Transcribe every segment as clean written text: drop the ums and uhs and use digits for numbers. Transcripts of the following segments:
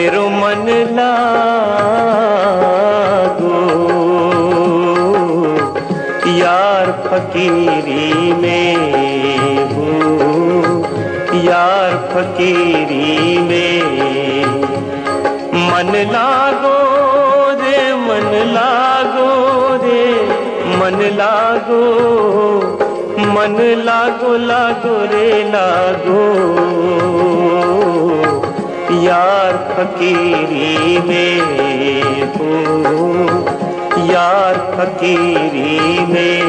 मेरो मन लागो यार फकीरी में हूँ, यार फकीरी में मन लागो रे, मन लागो रे, मन लागो, मन लागो लागो रे लागो यार फकीरी में हूँ, यार फकीरी में।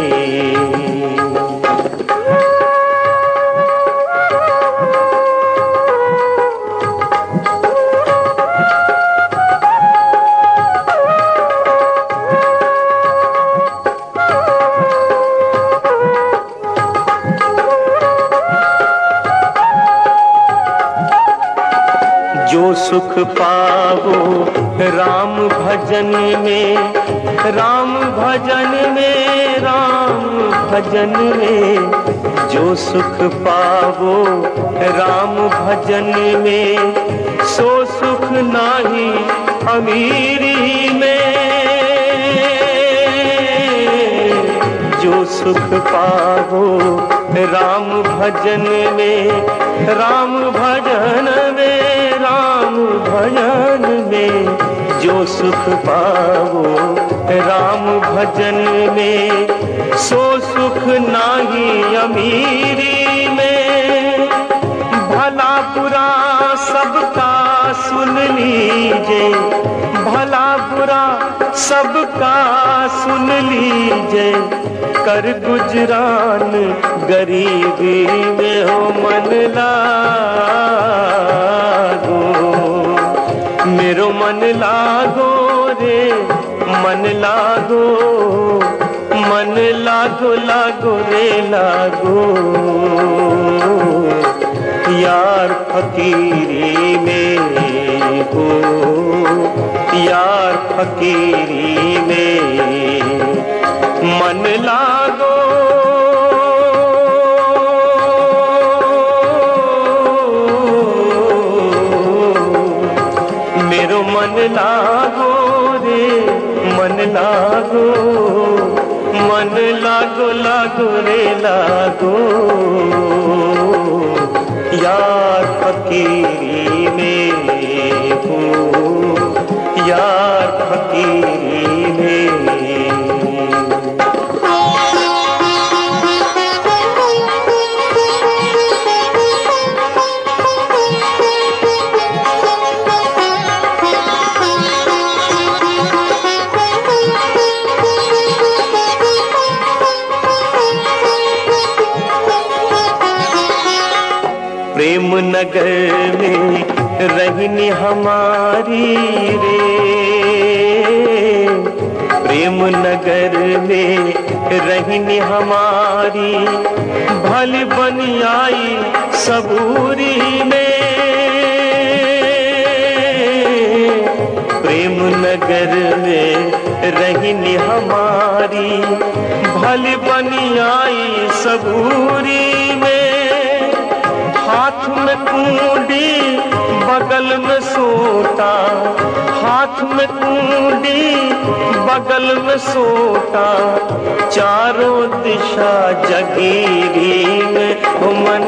जो सुख पावो राम भजन में, राम भजन में, राम भजन में, जो सुख पावो राम भजन में, सो सुख नाही अमीरी में। जो सुख पावो राम भजन में, राम भजन में, राम भजन में, जो सुख पावो राम भजन में, सो सुख नाही अमीरी में। भला बुरा सबका सुन लीजे, भला बुरा सबका सुन लीजे, कर गुजरान गरीबी में हो मन लागो, मेरो मन लागो रे, मन लागो, मन लागो लागो रे लागो यार फकीरी में हो, यार फकीरी में मन लागो। मेरो मन लागो रे, मन लागो, मन लागो लागो रे लागो यार फकीरी में हूँ, यार फकीरी में। प्रेम नगर में रहनी हमारी रे, प्रेम नगर में रहनी हमारी, भली बनी आई सबूरी में। प्रेम नगर में रहनी हमारी, भली बनी आई सबूरी में। हाथ में कुंडी बगल में सोटा, हाथ में कुंडी बगल में सोटा, चारों दिशा जगीरी में हो मन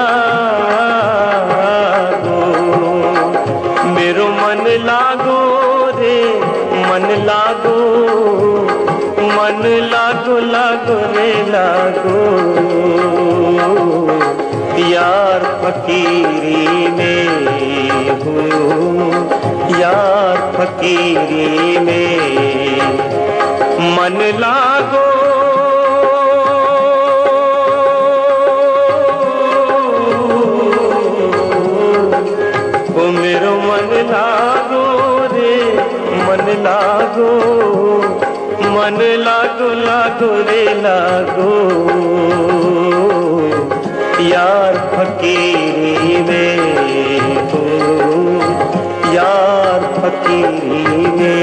लागो, मेरो मन लागो रे, मन लागो, मन लागो लागो रे लागो यार फकीरी में हूँ, यार फकीरी में मन लागो। ओ मेरो मन लागो रे, मन लागो, मन लागो लागो रे लागो यार फकीरी में हूँ, यार फकीरी में।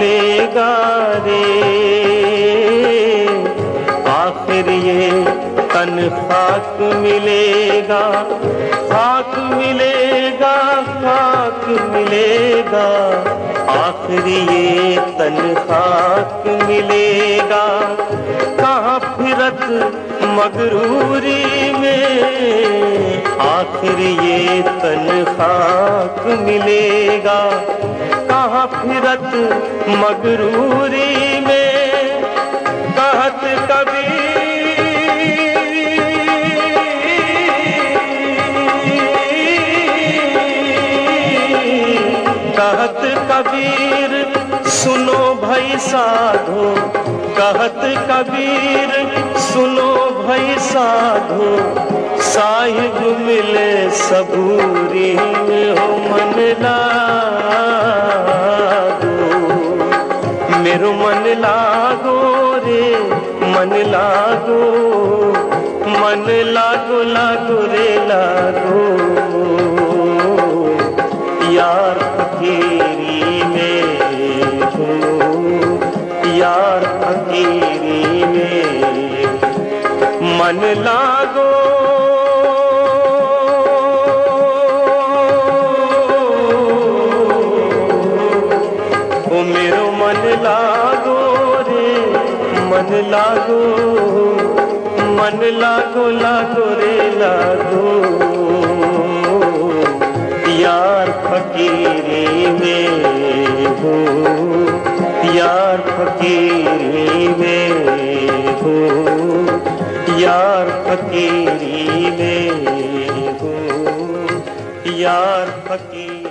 मिलेगा रे, आखिर ये तन खाक मिलेगा, खाक मिलेगा, खाक मिलेगा, आखिर ये तन खाक मिलेगा। कहाँ फिरत मगरूरी में, आखिर ये तन खाक मिलेगा। कहाँ फिरत मगरूरी में, कहत कबीर, कहत कबीर सुनो भाई साधो, कहत कबीर सुनो भाई साधो, साहिब मिले सबूरी में हो मन लागो, मेरो मन लागो रे, मन लागो, मन लागो लागो रे लागो, यार फकीरी में हूँ, यार फकीरी में मन लागो। ओ मेरो मन लागो रे, मन लागो, मन लागो लागो रे लागो, यार फकीरी में हूँ, यार फकीरी में हूँ, यार फकीरी में हूँ, यार फकीर।